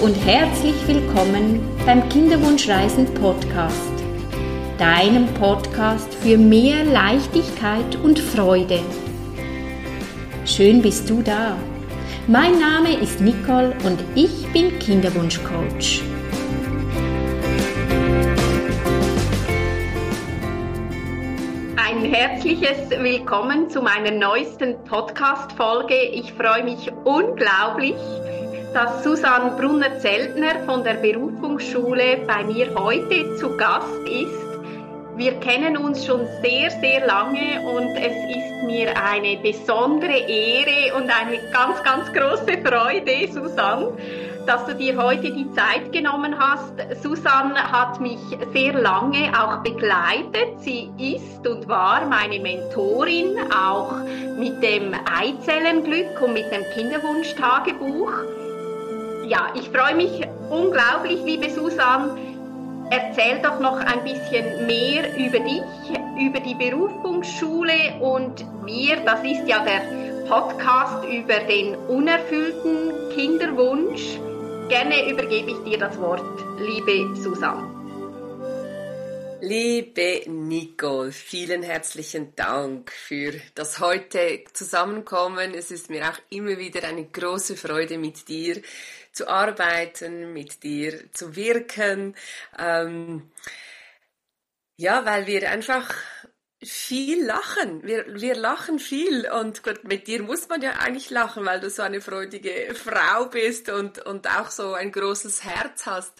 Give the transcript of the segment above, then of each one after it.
und herzlich willkommen beim Kinderwunschreisen Podcast, deinem Podcast für mehr Leichtigkeit und Freude. Schön bist du da. Mein Name ist Nicole und ich bin Kinderwunschcoach. Ein herzliches Willkommen zu meiner neuesten Podcast-Folge. Ich freue mich unglaublich, dass Susanne Brunner-Zeltner von der Berufungsschule bei mir heute zu Gast ist. Wir kennen uns schon sehr, sehr lange und es ist mir eine besondere Ehre und eine ganz, ganz große Freude, Susanne, dass du dir heute die Zeit genommen hast. Susanne hat mich sehr lange auch begleitet. Sie ist und war meine Mentorin, auch mit dem Eizellenglück und mit dem Kinderwunschtagebuch. Ja, ich freue mich unglaublich, liebe Susanne. Erzähl doch noch ein bisschen mehr über dich, über die Berufungsschule und das ist ja der Podcast über den unerfüllten Kinderwunsch. Gerne übergebe ich dir das Wort, liebe Susanne. Liebe Nicole, vielen herzlichen Dank für das heute Zusammenkommen. Es ist mir auch immer wieder eine große Freude, mit dir zu arbeiten, mit dir zu wirken. Weil wir einfach viel lachen. Wir lachen viel und gut, mit dir muss man ja eigentlich lachen, weil du so eine freudige Frau bist und auch so ein großes Herz hast.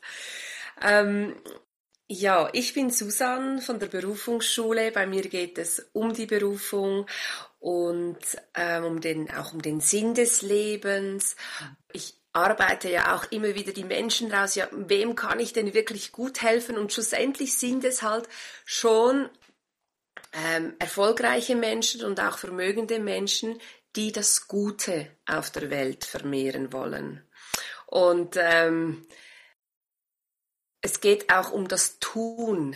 Ich bin Susanne von der Berufungsschule. Bei mir geht es um die Berufung und um den Sinn des Lebens. Ich arbeite ja auch immer wieder die Menschen raus, ja, wem kann ich denn wirklich gut helfen? Und schlussendlich sind es halt schon erfolgreiche Menschen und auch vermögende Menschen, die das Gute auf der Welt vermehren wollen. Und es geht auch um das Tun,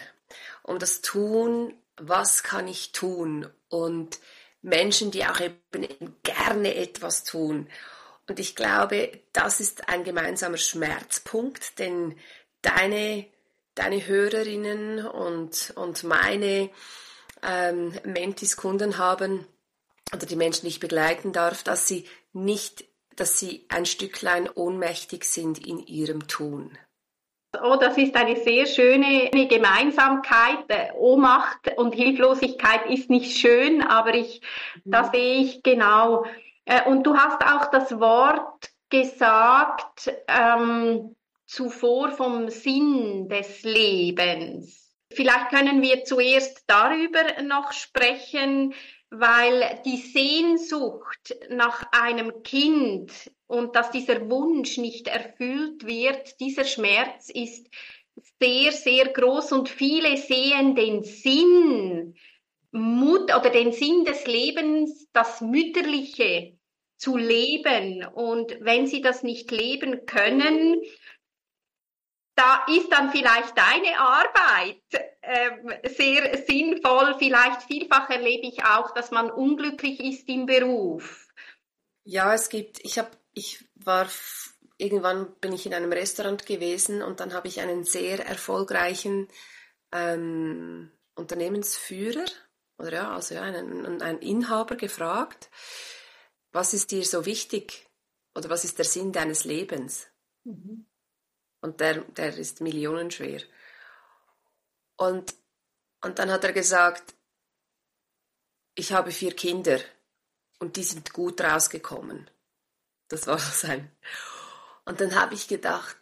was kann ich tun? Und Menschen, die auch eben gerne etwas tun. Und ich glaube, das ist ein gemeinsamer Schmerzpunkt, denn deine Hörerinnen und meine Mentis Kunden haben, oder die Menschen, die ich begleiten darf, dass sie ein Stücklein ohnmächtig sind in ihrem Tun. Oh, das ist eine sehr schöne Gemeinsamkeit. Ohnmacht und Hilflosigkeit ist nicht schön, aber das sehe ich genau. Und du hast auch das Wort gesagt, zuvor vom Sinn des Lebens. Vielleicht können wir zuerst darüber noch sprechen, weil die Sehnsucht nach einem Kind und dass dieser Wunsch nicht erfüllt wird, dieser Schmerz ist sehr, sehr groß und viele sehen den Sinn den Sinn des Lebens, das Mütterliche zu leben. Und wenn sie das nicht leben können, da ist dann vielleicht deine Arbeit sehr sinnvoll. Vielleicht vielfach erlebe ich auch, dass man unglücklich ist im Beruf. Ja, irgendwann bin ich in einem Restaurant gewesen und dann habe ich einen sehr erfolgreichen Unternehmensführer einen Inhaber gefragt, was ist dir so wichtig oder was ist der Sinn deines Lebens? Mhm. Und der ist millionenschwer. Und dann hat er gesagt, ich habe 4 Kinder und die sind gut rausgekommen. Das war sein. Und dann habe ich gedacht,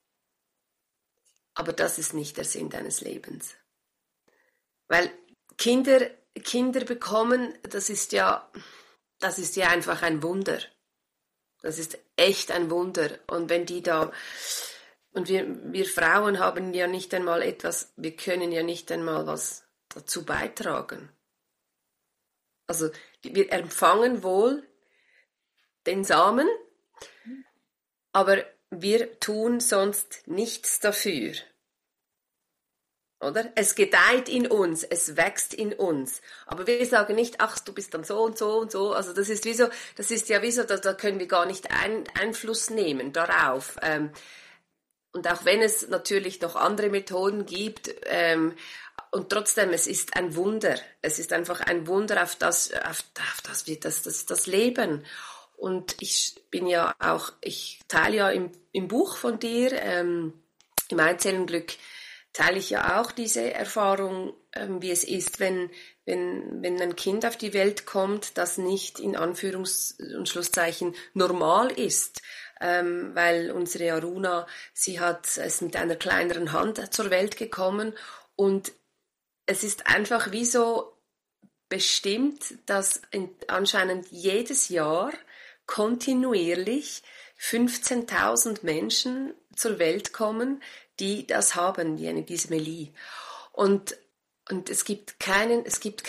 aber das ist nicht der Sinn deines Lebens. Weil Kinder bekommen, das ist ja einfach ein Wunder. Das ist echt ein Wunder. Und wenn die da, und wir Frauen haben ja nicht einmal wir können ja nicht einmal was dazu beitragen. Also wir empfangen wohl den Samen, aber wir tun sonst nichts dafür. Oder? Es gedeiht in uns, es wächst in uns. Aber wir sagen nicht, ach, du bist dann so und so und so. Also das ist ja wie so, da können wir gar nicht Einfluss nehmen darauf. Und auch wenn es natürlich noch andere Methoden gibt, und trotzdem, es ist ein Wunder. Es ist einfach ein Wunder auf das das Leben. Und ich teile ja im Buch von dir, im Einzelglück, teile ich ja auch diese Erfahrung, wie es ist, wenn ein Kind auf die Welt kommt, das nicht in Anführungs- und Schlusszeichen normal ist. Weil unsere Aruna, sie ist mit einer kleineren Hand zur Welt gekommen und es ist einfach wie so bestimmt, dass anscheinend jedes Jahr kontinuierlich 15.000 Menschen zur Welt kommen, die das haben, die eine Dysmelie. Und es gibt keinen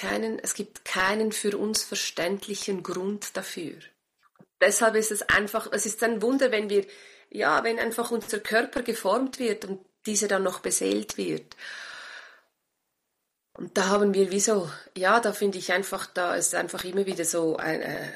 für uns verständlichen Grund dafür. Deshalb ist es ist ein Wunder, wenn einfach unser Körper geformt wird und dieser dann noch beseelt wird. Und da haben wir da finde ich einfach, da ist einfach immer wieder so eine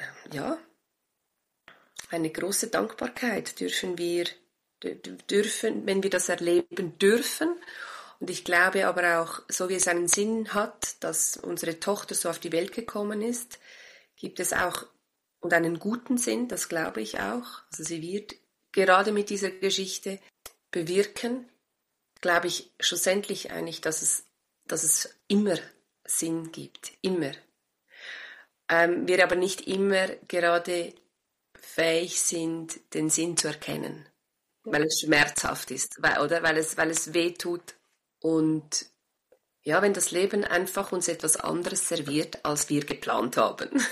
große Dankbarkeit dürfen, wenn wir das erleben dürfen. Und ich glaube aber auch, so wie es einen Sinn hat, dass unsere Tochter so auf die Welt gekommen ist, gibt es auch, und einen guten Sinn, das glaube ich auch. Also sie wird gerade mit dieser Geschichte bewirken, glaube ich schlussendlich eigentlich, dass es immer Sinn gibt, immer. Wir aber nicht immer gerade fähig sind, den Sinn zu erkennen, weil es schmerzhaft ist, weil es weh tut. Und ja, wenn das Leben einfach uns etwas anderes serviert, als wir geplant haben.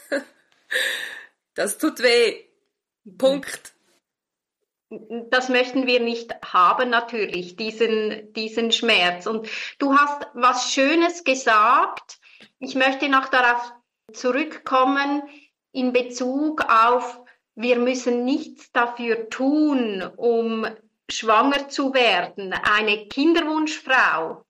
Das tut weh. Punkt. Das möchten wir nicht haben, natürlich, diesen Schmerz. Und du hast was Schönes gesagt. Ich möchte noch darauf zurückkommen in Bezug auf, wir müssen nichts dafür tun, um schwanger zu werden. Eine Kinderwunschfrau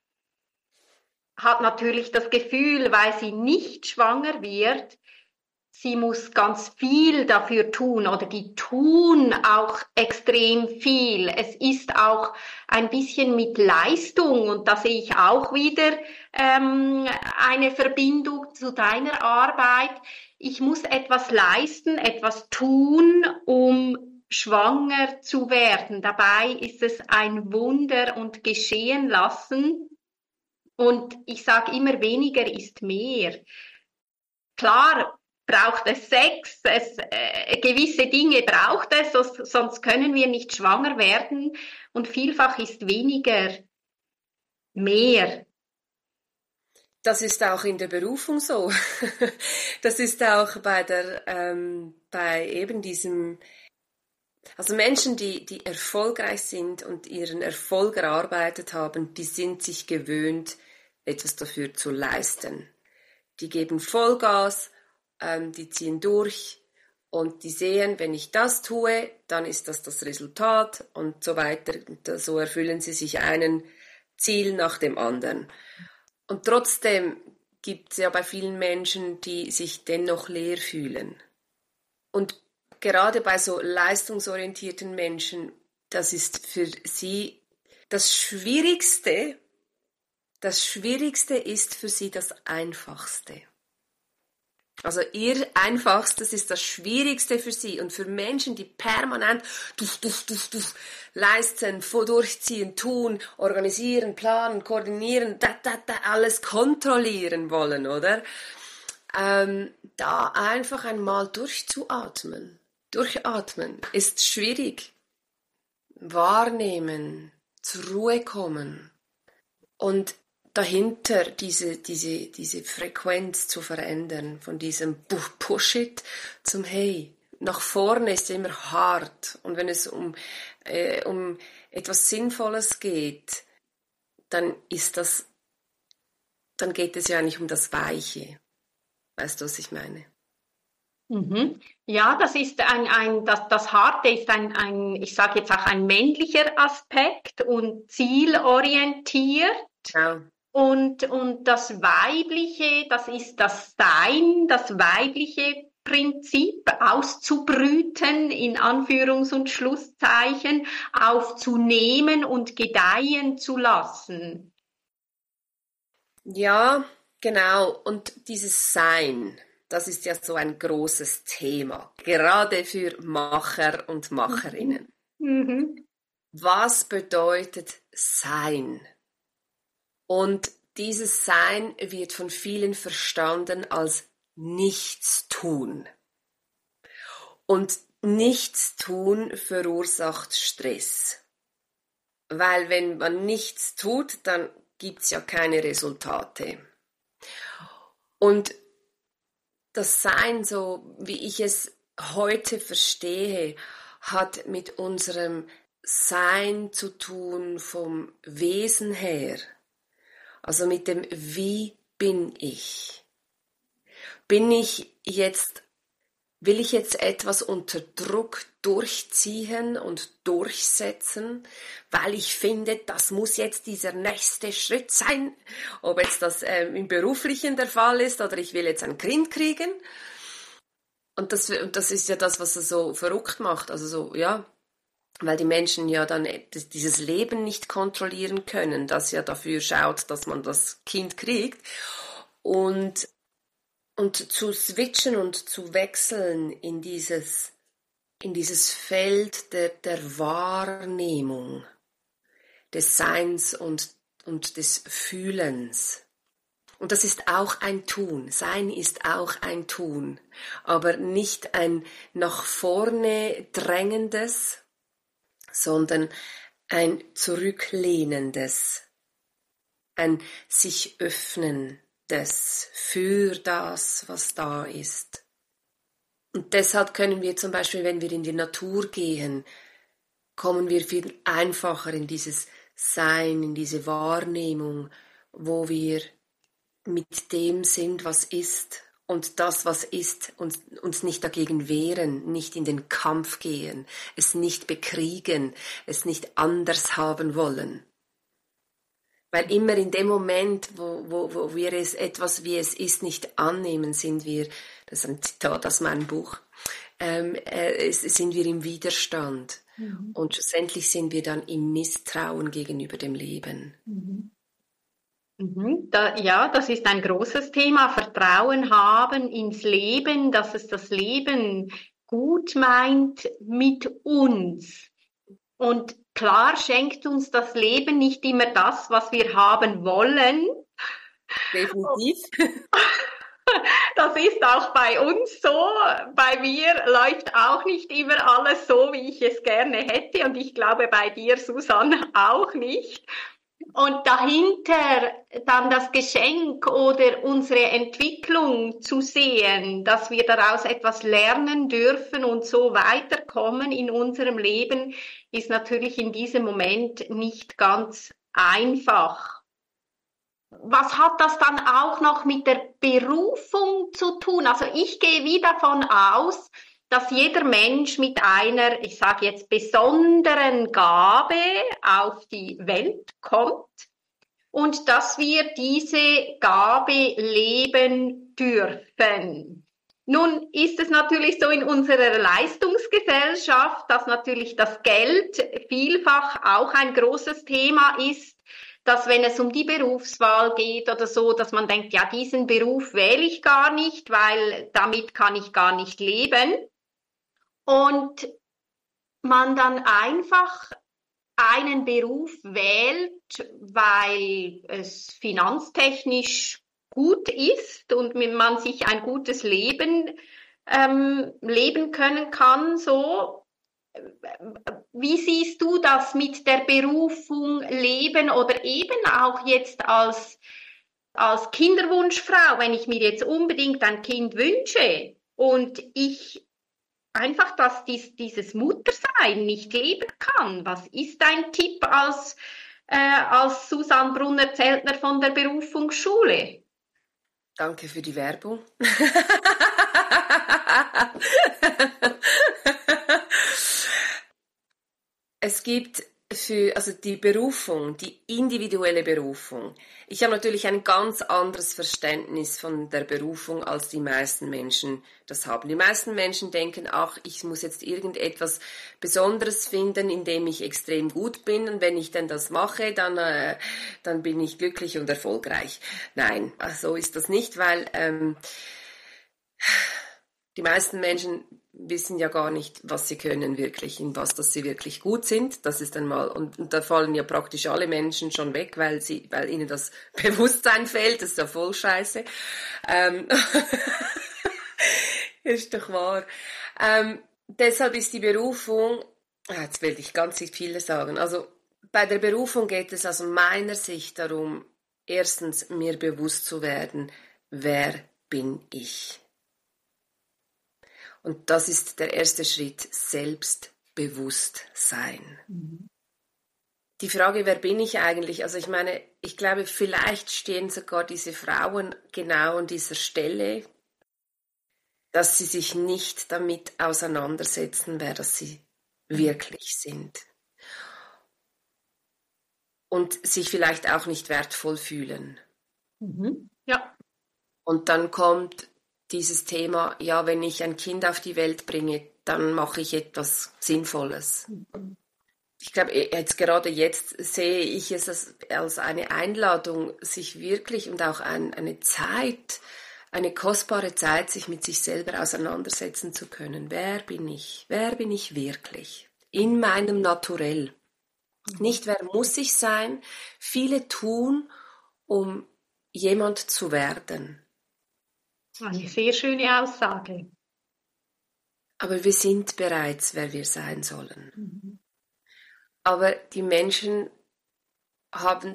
hat natürlich das Gefühl, weil sie nicht schwanger wird, sie muss ganz viel dafür tun oder die tun auch extrem viel. Es ist auch ein bisschen mit Leistung und da sehe ich auch wieder eine Verbindung zu deiner Arbeit. Ich muss etwas leisten, etwas tun, um schwanger zu werden. Dabei ist es ein Wunder und geschehen lassen. Und ich sage immer, weniger ist mehr. Klar, braucht es Sex, gewisse Dinge braucht es, sonst können wir nicht schwanger werden und vielfach ist weniger mehr. Das ist auch in der Berufung so. Das ist auch bei eben diesem, also Menschen, die erfolgreich sind und ihren Erfolg erarbeitet haben, die sind sich gewöhnt, etwas dafür zu leisten. Die geben Vollgas, die ziehen durch und die sehen, wenn ich das tue, dann ist das Resultat und so weiter. So erfüllen sie sich ein Ziel nach dem anderen. Und trotzdem gibt es ja bei vielen Menschen, die sich dennoch leer fühlen. Und gerade bei so leistungsorientierten Menschen, das ist für sie das Schwierigste. Das Schwierigste ist für sie das Einfachste. Also ihr Einfachstes ist das Schwierigste für sie. Und für Menschen, die permanent leisten, durchziehen, tun, organisieren, planen, koordinieren, alles kontrollieren wollen, oder? Da einfach einmal durchatmen ist schwierig. Wahrnehmen, zur Ruhe kommen und dahinter diese Frequenz zu verändern, von diesem Push-it zum Hey. Nach vorne ist es immer hart. Und wenn es um etwas Sinnvolles geht, dann geht es ja eigentlich um das Weiche. Weißt du, was ich meine? Mhm. Ja, das ist das Harte ist ich sage jetzt auch ein männlicher Aspekt und zielorientiert. Genau. Und das Weibliche, das ist das Sein, das Weibliche Grundprinzip auszubrüten, in Anführungs- und Schlusszeichen, aufzunehmen und gedeihen zu lassen. Ja, genau. Und dieses Sein, das ist ja so ein großes Thema, gerade für Macher und Macherinnen. Mhm. Was bedeutet Sein? Und dieses Sein wird von vielen verstanden als Nichtstun. Und Nichtstun verursacht Stress. Weil wenn man nichts tut, dann gibt's ja keine Resultate. Und das Sein, so wie ich es heute verstehe, hat mit unserem Sein zu tun vom Wesen her. Also mit dem Wie bin ich? Bin ich jetzt, will ich jetzt etwas unter Druck durchziehen und durchsetzen, weil ich finde, das muss jetzt dieser nächste Schritt sein, ob jetzt das im Beruflichen der Fall ist oder ich will jetzt ein Kind kriegen. Und das ist ja das, was es so verrückt macht, also so, ja, weil die Menschen ja dann dieses Leben nicht kontrollieren können, das ja dafür schaut, dass man das Kind kriegt. Und zu switchen und zu wechseln in dieses Feld der Wahrnehmung, des Seins und des Fühlens. Und das ist auch ein Tun. Sein ist auch ein Tun, aber nicht ein nach vorne drängendes, sondern ein zurücklehnendes, ein sich öffnendes für das, was da ist. Und deshalb können wir zum Beispiel, wenn wir in die Natur gehen, kommen wir viel einfacher in dieses Sein, in diese Wahrnehmung, wo wir mit dem sind, was ist. Und das, was ist, uns nicht dagegen wehren, nicht in den Kampf gehen, es nicht bekriegen, es nicht anders haben wollen. Weil immer in dem Moment, wo wir es etwas, wie es ist, nicht annehmen, sind wir, das ist ein Zitat aus meinem Buch, sind wir im Widerstand. Mhm. Und schlussendlich sind wir dann im Misstrauen gegenüber dem Leben. Mhm. Ja, das ist ein großes Thema. Vertrauen haben ins Leben, dass es das Leben gut meint mit uns. Und klar schenkt uns das Leben nicht immer das, was wir haben wollen. Definitiv. Das ist auch bei uns so. Bei mir läuft auch nicht immer alles so, wie ich es gerne hätte. Und ich glaube, bei dir, Susanne, auch nicht. Und dahinter dann das Geschenk oder unsere Entwicklung zu sehen, dass wir daraus etwas lernen dürfen und so weiterkommen in unserem Leben, ist natürlich in diesem Moment nicht ganz einfach. Was hat das dann auch noch mit der Berufung zu tun? Also ich gehe wie davon aus, dass jeder Mensch mit einer, ich sage jetzt, besonderen Gabe auf die Welt kommt und dass wir diese Gabe leben dürfen. Nun ist es natürlich so in unserer Leistungsgesellschaft, dass natürlich das Geld vielfach auch ein großes Thema ist, dass wenn es um die Berufswahl geht oder so, dass man denkt, ja, diesen Beruf wähle ich gar nicht, weil damit kann ich gar nicht leben. Und man dann einfach einen Beruf wählt, weil es finanztechnisch gut ist und man sich ein gutes Leben leben können kann, so. Wie siehst du das mit der Berufung leben oder eben auch jetzt als Kinderwunschfrau, wenn ich mir jetzt unbedingt ein Kind wünsche und ich einfach, dass dieses Muttersein nicht leben kann? Was ist dein Tipp als Susanne Brunner-Zeltner von der Berufungsschule? Danke für die Werbung. Es gibt also die Berufung, die individuelle Berufung. Ich habe natürlich ein ganz anderes Verständnis von der Berufung, als die meisten Menschen das haben. Die meisten Menschen denken, ach, ich muss jetzt irgendetwas Besonderes finden, in dem ich extrem gut bin, und wenn ich dann das mache, dann bin ich glücklich und erfolgreich. Nein, so ist das nicht, weil die meisten Menschen wissen ja gar nicht, was sie können wirklich, in was dass sie wirklich gut sind. Das ist einmal, und da fallen ja praktisch alle Menschen schon weg, weil ihnen das Bewusstsein fehlt. Das ist ja voll scheiße. Ist doch wahr. Deshalb ist die Berufung, jetzt will ich ganz viele sagen, also bei der Berufung geht es aus meiner Sicht darum, erstens mir bewusst zu werden, wer bin ich? Und das ist der erste Schritt, Selbstbewusstsein. Mhm. Die Frage, wer bin ich eigentlich? Also ich meine, ich glaube, vielleicht stehen sogar diese Frauen genau an dieser Stelle, dass sie sich nicht damit auseinandersetzen, wer das sie wirklich sind. Und sich vielleicht auch nicht wertvoll fühlen. Mhm. Ja. Und dann kommt dieses Thema, ja, wenn ich ein Kind auf die Welt bringe, dann mache ich etwas Sinnvolles. Ich glaube, gerade jetzt sehe ich es als eine Einladung, sich wirklich und auch eine Zeit, eine kostbare Zeit, sich mit sich selber auseinandersetzen zu können. Wer bin ich? Wer bin ich wirklich? In meinem Naturell. Nicht, wer muss ich sein? Viele tun, um jemand zu werden. Eine sehr schöne Aussage. Aber wir sind bereits, wer wir sein sollen. Mhm. Aber die Menschen haben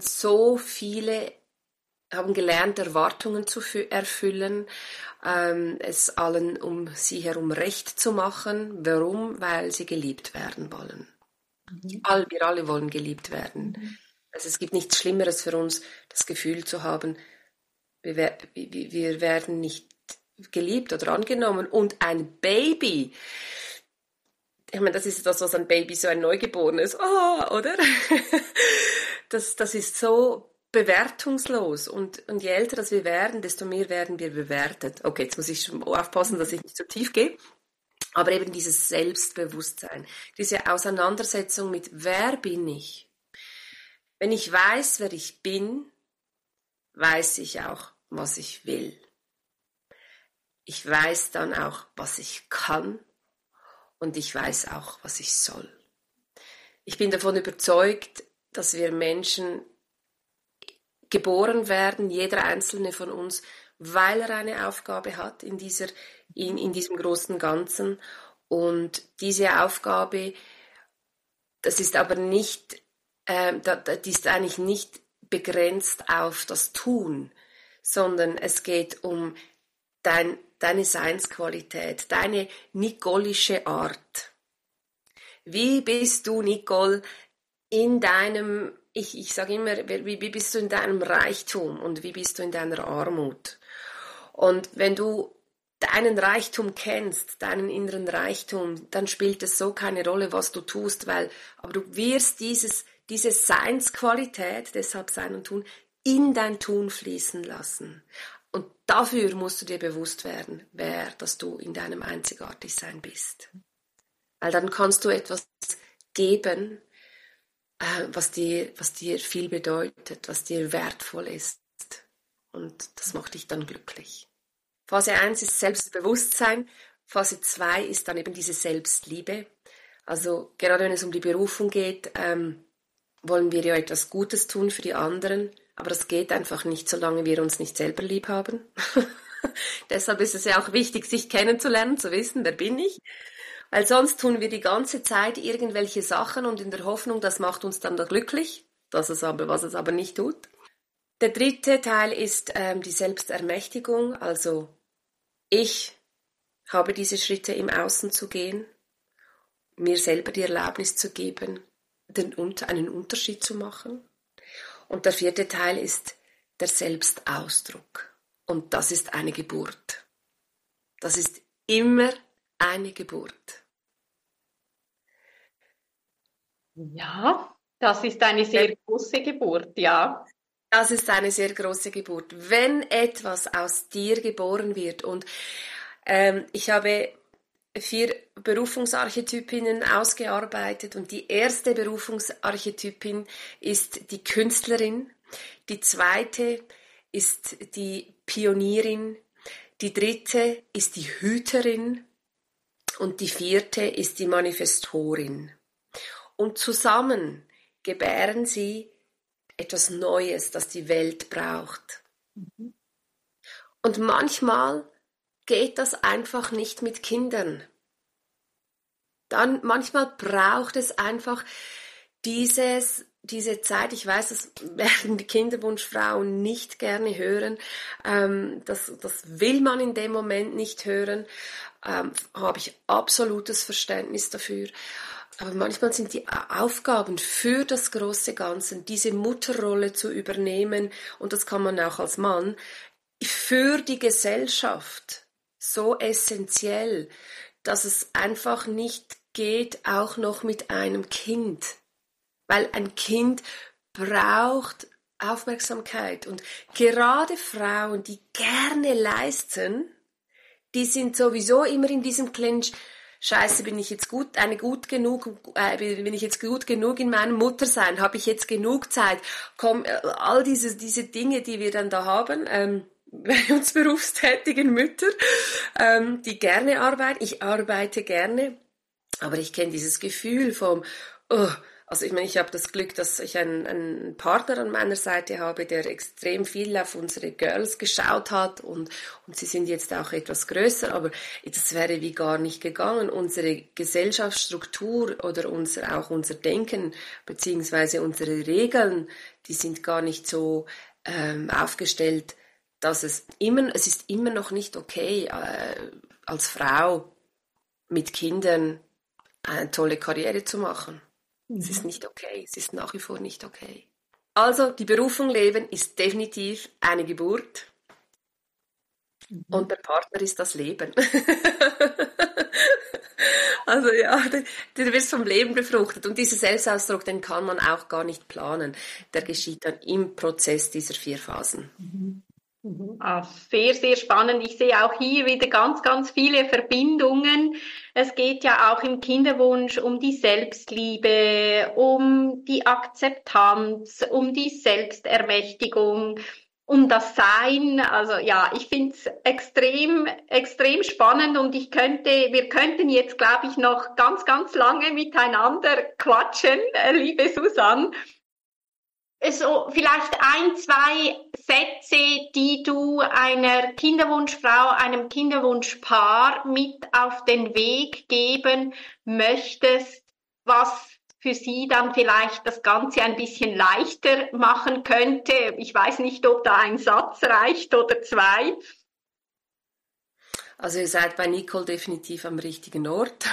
haben gelernt, Erwartungen zu erfüllen, es allen um sie herum recht zu machen. Warum? Weil sie geliebt werden wollen. Mhm. Wir alle wollen geliebt werden. Mhm. Also es gibt nichts Schlimmeres für uns, das Gefühl zu haben, wir werden nicht geliebt oder angenommen. Und ein Baby, ich meine, das ist das, was ein Baby, so ein Neugeborenes, oder? Das ist so bewertungslos. Und je älter das wir werden, desto mehr werden wir bewertet. Okay, jetzt muss ich schon aufpassen, dass ich nicht zu tief gehe. Aber eben dieses Selbstbewusstsein, diese Auseinandersetzung mit, wer bin ich? Wenn ich weiß, wer ich bin, weiß ich auch, was ich will. Ich weiß dann auch, was ich kann, und ich weiß auch, was ich soll. Ich bin davon überzeugt, dass wir Menschen geboren werden, jeder einzelne von uns, weil er eine Aufgabe hat in diesem großen Ganzen. Und diese Aufgabe, das ist aber nicht, die ist eigentlich nicht begrenzt auf das Tun, sondern es geht um deine Seinsqualität, deine nicolische Art. Wie bist du, Nicole, in deinem, ich sage immer, wie bist du in deinem Reichtum und wie bist du in deiner Armut? Und wenn du deinen Reichtum kennst, deinen inneren Reichtum, dann spielt es so keine Rolle, was du tust, aber du wirst diese Seinsqualität, deshalb Sein und Tun, in dein Tun fließen lassen. Und dafür musst du dir bewusst werden, dass du in deinem Einzigartigsein bist. Weil dann kannst du etwas geben, was dir viel bedeutet, was dir wertvoll ist. Und das macht dich dann glücklich. Phase 1 ist Selbstbewusstsein. Phase 2 ist dann eben diese Selbstliebe. Also gerade wenn es um die Berufung geht, wollen wir ja etwas Gutes tun für die anderen. Aber das geht einfach nicht, solange wir uns nicht selber lieb haben. Deshalb ist es ja auch wichtig, sich kennenzulernen, zu wissen, wer bin ich. Weil sonst tun wir die ganze Zeit irgendwelche Sachen und in der Hoffnung, das macht uns dann glücklich, was es aber nicht tut. Der dritte Teil ist die Selbstermächtigung. Also ich habe diese Schritte im Außen zu gehen, mir selber die Erlaubnis zu geben, einen Unterschied zu machen. Und der vierte Teil ist der Selbstausdruck. Und das ist eine Geburt. Das ist immer eine Geburt. Ja, Das ist eine sehr große Geburt, ja. Das ist eine sehr große Geburt. Wenn etwas aus dir geboren wird und ich habe 4 Berufungsarchetypinnen ausgearbeitet und die erste Berufungsarchetypin ist die Künstlerin, die zweite ist die Pionierin, die dritte ist die Hüterin und die vierte ist die Manifestorin. Und zusammen gebären sie etwas Neues, das die Welt braucht. Und manchmal geht das einfach nicht mit Kindern. Dann manchmal braucht es einfach diese Zeit. Ich weiß, das werden die Kinderwunschfrauen nicht gerne hören. Das will man in dem Moment nicht hören. Habe ich absolutes Verständnis dafür. Aber manchmal sind die Aufgaben für das große Ganze, diese Mutterrolle zu übernehmen, und das kann man auch als Mann, für die Gesellschaft so essentiell, dass es einfach nicht geht, auch noch mit einem Kind. Weil ein Kind braucht Aufmerksamkeit. Und gerade Frauen, die gerne leisten, die sind sowieso immer in diesem Clinch: Scheiße, bin ich jetzt gut genug in meinem Muttersein? Habe ich jetzt genug Zeit? Komm, all diese Dinge, die wir dann da haben, bei uns berufstätigen Mütter, die gerne arbeiten. Ich arbeite gerne, aber ich kenne dieses Gefühl vom, also ich meine, ich habe das Glück, dass ich einen Partner an meiner Seite habe, der extrem viel auf unsere Girls geschaut hat, und sie sind jetzt auch etwas größer, aber das wäre wie gar nicht gegangen. Unsere Gesellschaftsstruktur oder unser Denken beziehungsweise unsere Regeln, die sind gar nicht so aufgestellt, dass es ist immer noch nicht okay, als Frau mit Kindern eine tolle Karriere zu machen. Es ist nicht okay, es ist nach wie vor nicht okay. Also, die Berufung leben ist definitiv eine Geburt. Und der Partner ist das Leben. Also ja, du wirst vom Leben befruchtet. Und dieser Selbstausdruck, den kann man auch gar nicht planen. Der geschieht dann im Prozess dieser 4 Phasen. Sehr, sehr spannend. Ich sehe auch hier wieder ganz, ganz viele Verbindungen. Es geht ja auch im Kinderwunsch um die Selbstliebe, um die Akzeptanz, um die Selbstermächtigung, um das Sein. Also ja, ich finde es extrem, extrem spannend, und wir könnten jetzt, glaube ich, noch ganz, ganz lange miteinander quatschen, liebe Susanne. So, vielleicht 1, 2 Sätze, die du einer Kinderwunschfrau, einem Kinderwunschpaar mit auf den Weg geben möchtest, was für sie dann vielleicht das Ganze ein bisschen leichter machen könnte. Ich weiß nicht, ob da ein Satz reicht oder 2. Also ihr seid bei Nicole definitiv am richtigen Ort.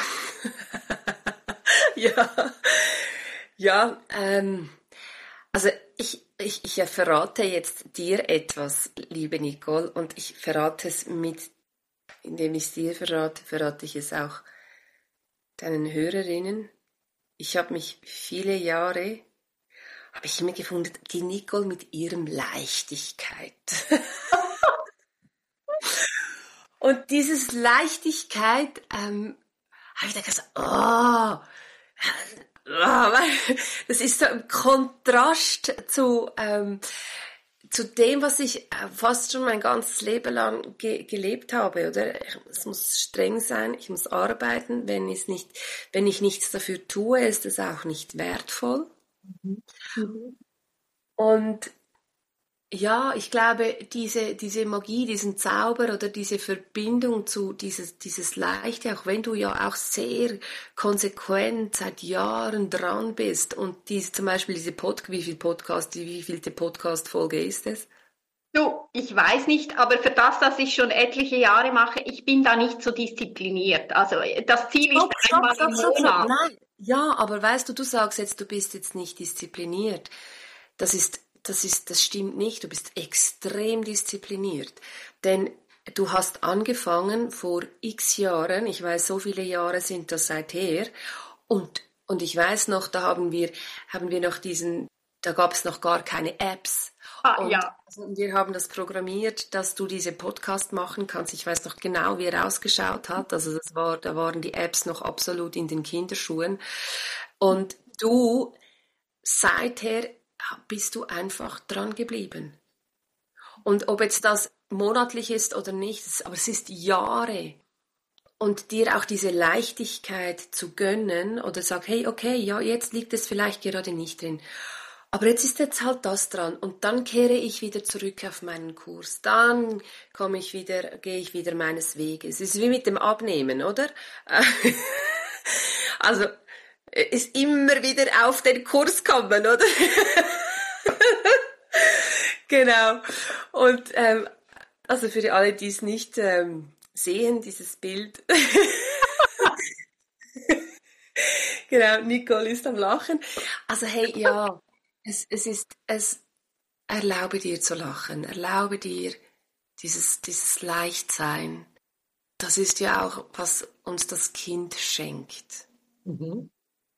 Ja, also ich verrate jetzt dir etwas, liebe Nicole, und ich verrate es indem ich es dir verrate ich es auch deinen Hörerinnen. Ich habe mich viele Jahre, habe ich immer gefunden, die Nicole mit ihrem Leichtigkeit. Und dieses Leichtigkeit, habe ich dann gesagt, das ist so im Kontrast zu dem, was ich fast schon mein ganzes Leben lang gelebt habe, oder? Es muss streng sein, ich muss arbeiten, wenn ich nichts dafür tue, ist es auch nicht wertvoll. Und ja, ich glaube, diese Magie, diesen Zauber oder diese Verbindung zu dieses Leichte, auch wenn du ja auch sehr konsequent seit Jahren dran bist, und zum Beispiel wie vielte Podcast-Folge ist es? Du, ich weiß nicht, aber für das, dass ich schon etliche Jahre mache, ich bin da nicht so diszipliniert. Also das Ziel ist einmal im Monat. Nein. Ja, aber weißt du sagst jetzt, du bist jetzt nicht diszipliniert. Das stimmt nicht. Du bist extrem diszipliniert. Denn du hast angefangen vor x Jahren, ich weiß, so viele Jahre sind das seither, und Und ich weiß noch, da haben wir noch da gab es noch gar keine Apps. Und Ja. also wir haben das programmiert, dass du diese Podcast machen kannst. Ich weiß noch genau, wie er ausgeschaut hat. Also da waren die Apps noch absolut in den Kinderschuhen. Und seither bist du einfach dran geblieben. Und ob jetzt das monatlich ist oder nicht, aber es ist Jahre. Und dir auch diese Leichtigkeit zu gönnen oder sag, hey, okay, ja, jetzt liegt es vielleicht gerade nicht drin. Aber jetzt halt das dran und dann kehre ich wieder zurück auf meinen Kurs. Dann gehe ich wieder meines Weges. Es ist wie mit dem Abnehmen, oder? Also, ist immer wieder auf den Kurs kommen, oder? Genau. Und, also für alle, die es nicht sehen, dieses Bild. Genau, Nicole ist am Lachen. Also hey, ja, erlaube dir zu lachen, erlaube dir dieses Leichtsein. Das ist ja auch, was uns das Kind schenkt. Mhm.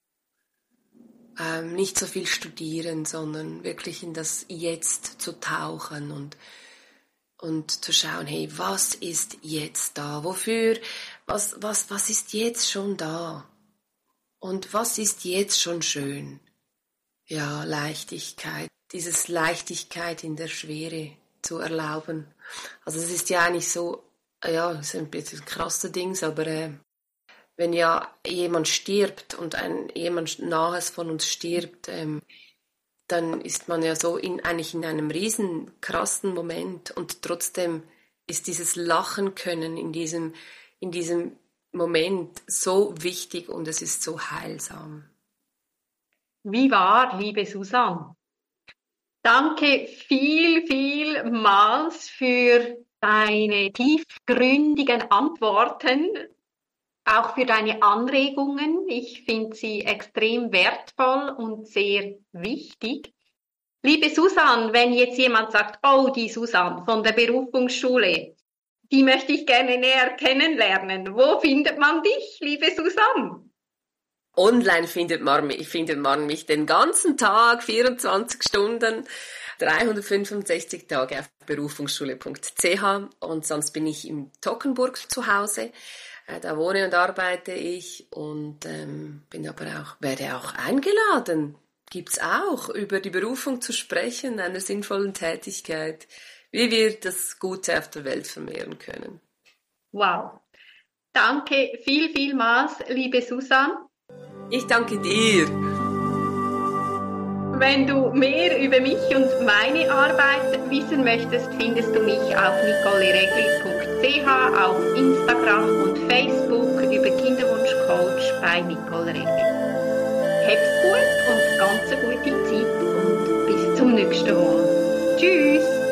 Nicht so viel studieren, sondern wirklich in das Jetzt zu tauchen und zu schauen, hey, was ist jetzt da? Wofür, was ist jetzt schon da? Und was ist jetzt schon schön? Ja, Leichtigkeit, dieses Leichtigkeit in der Schwere zu erlauben. Also es ist ja eigentlich so, ja, es ist ein bisschen krasse Dings, aber wenn ja jemand stirbt und jemand Nahes von uns stirbt, dann ist man ja so eigentlich in einem riesen krassen Moment und trotzdem ist dieses Lachen können in diesem Moment so wichtig und es ist so heilsam. Wie wahr, liebe Susanne. Danke vielmals für deine tiefgründigen Antworten, auch für deine Anregungen. Ich finde sie extrem wertvoll und sehr wichtig. Liebe Susanne, wenn jetzt jemand sagt, oh, die Susanne von der Berufungsschule, die möchte ich gerne näher kennenlernen. Wo findet man dich, liebe Susanne? Online findet man mich den ganzen Tag, 24 Stunden, 365 Tage auf berufungsschule.ch und sonst bin ich in Toggenburg zu Hause. Da wohne und arbeite ich und werde auch eingeladen. Gibt's auch, über die Berufung zu sprechen, einer sinnvollen Tätigkeit, wie wir das Gute auf der Welt vermehren können. Wow. Danke vielmals, liebe Susanne. Ich danke dir. Wenn du mehr über mich und meine Arbeit wissen möchtest, findest du mich auf nicoleregli.ch, auf Instagram und Facebook über Kinderwunschcoach bei Nicole Regli. Hab's gut und ganz eine gute Zeit und bis zum nächsten Mal. Tschüss!